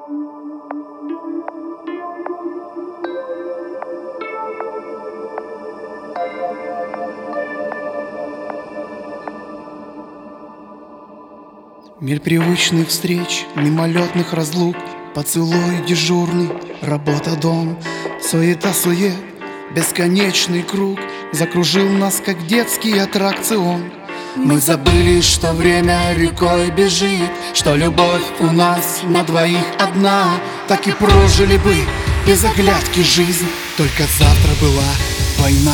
Мир привычных встреч, мимолетных разлук, поцелуй дежурный, работа, дом, суета-сует, бесконечный круг закружил нас, как детский аттракцион. Мы забыли, что время рекой бежит, что любовь у нас на двоих одна. Так и прожили бы без оглядки жизнь, только завтра была война.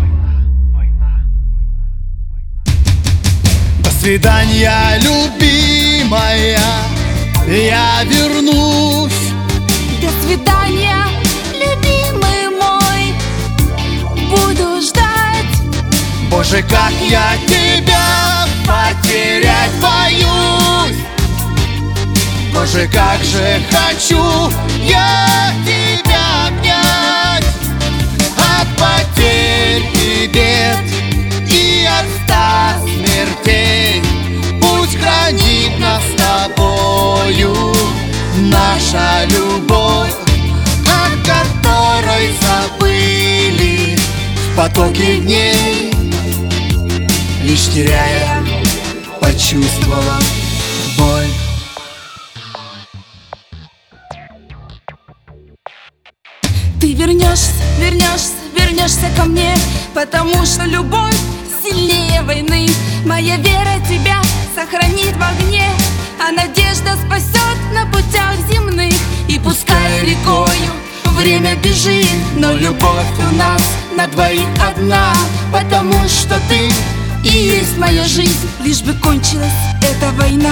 До свидания, любимая, я вернусь. До свидания, любимый мой, буду ждать. Боже, как я тебя потерять боюсь. Боже, как же хочу я тебя обнять. От потерь и бед и от ста смертей пусть хранит нас с тобою наша любовь, о которой забыли в потоке дней, лишь теряя, почувствовав боль. Ты вернешься, вернешься, вернешься ко мне, потому что любовь сильнее войны. Моя вера тебя сохранит в огне, а надежда спасет на путях земных. И пускай рекою время бежит, но любовь у нас на двоих одна, потому что ты и есть моя жизнь, лишь бы кончилась эта война.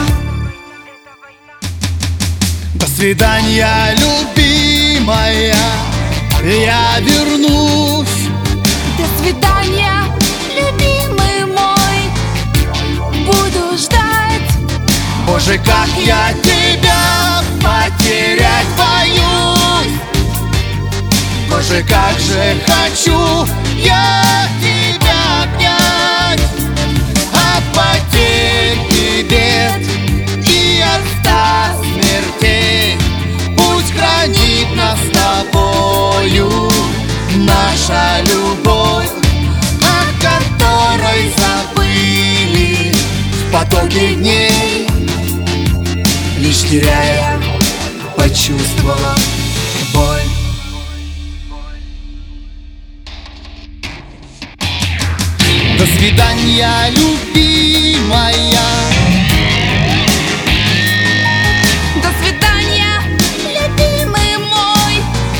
До свидания, любимая, я вернусь. До свидания, любимый мой, буду ждать. Боже, как я тебя потерять боюсь. Боже, как же хочу я тебя обнять. От потерь и бед и от ста смертей пусть хранит нас с тобою наша любовь, о которой забыли в потоке дней, лишь теряя, почувствовав боль. До свидания, любимая. До свидания, любимый мой.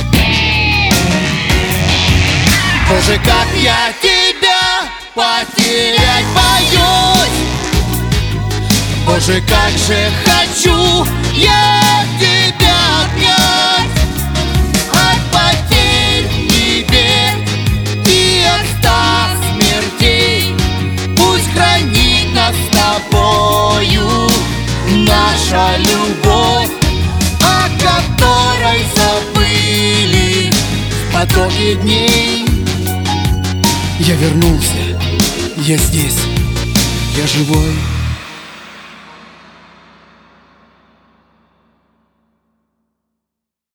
Боже, как я тебя потерять боюсь. Боже, как же хочу я тебя обнять. От потерь и бед и от ста смертей пусть хранит нас с тобою наша любовь, о которой забыли в потоке дней. Я вернулся, я здесь, я живой.